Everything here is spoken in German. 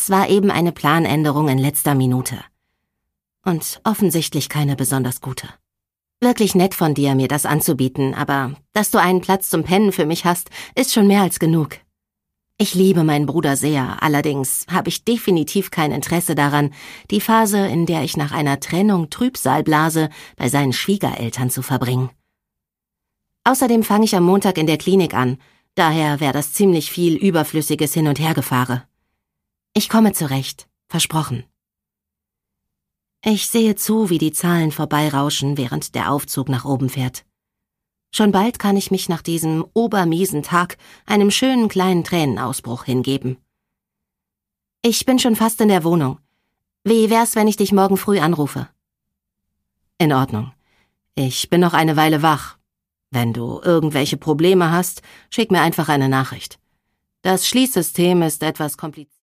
Es war eben eine Planänderung in letzter Minute. Und offensichtlich keine besonders gute. Wirklich nett von dir, mir das anzubieten, aber dass du einen Platz zum Pennen für mich hast, ist schon mehr als genug. Ich liebe meinen Bruder sehr, allerdings habe ich definitiv kein Interesse daran, die Phase, in der ich nach einer Trennung Trübsal blase, bei seinen Schwiegereltern zu verbringen. Außerdem fange ich am Montag in der Klinik an, daher wäre das ziemlich viel überflüssiges Hin- und Hergefahre. Ich komme zurecht, versprochen. Ich sehe zu, wie die Zahlen vorbeirauschen, während der Aufzug nach oben fährt. Schon bald kann ich mich nach diesem obermiesen Tag einem schönen kleinen Tränenausbruch hingeben. Ich bin schon fast in der Wohnung. Wie wär's, wenn ich dich morgen früh anrufe? In Ordnung. Ich bin noch eine Weile wach. Wenn du irgendwelche Probleme hast, schick mir einfach eine Nachricht. Das Schließsystem ist etwas kompliziert.